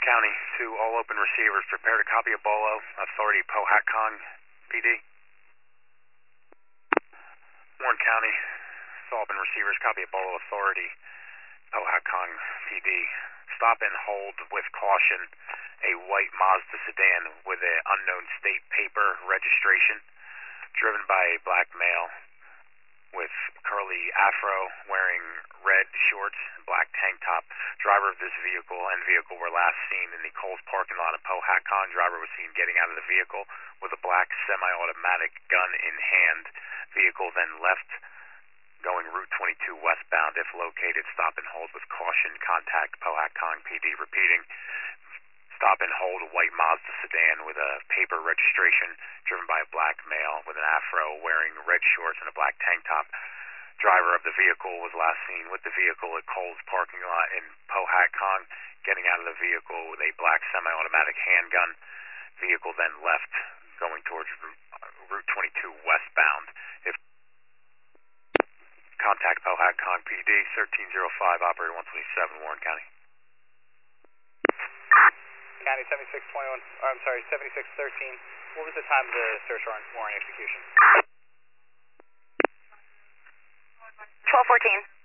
County, to all open receivers, prepare to copy a bolo, authority Powhatan PD. Warren County, to all open receivers, copy a bolo, authority Powhatan PD. Stop and hold with caution a white Mazda sedan with an unknown state paper registration, driven by a black male with curly afro, wearing red shorts, black tank top. Driver of this vehicle and vehicle were last seen in the Kohl's parking lot in Powhatan. Driver was seen getting out of the vehicle with a black semi-automatic gun in hand. Vehicle then left, going Route 22 westbound. If located, stop and hold with caution. Contact Powhatan PD. Repeating, stop and hold a white Mazda sedan with a paper registration, driven by a black male with an afro, wearing red shorts and a black tank top. Driver of the vehicle was last seen with the vehicle at Kohl's parking lot in Powhatan, getting out of the vehicle with a black semi-automatic handgun. Vehicle then left, going towards Route 22 westbound. If contact Powhatan PD, 1305, operator 127, Warren County. County 7621, I'm sorry, 7613. What was the time of the search warrant execution? 1214.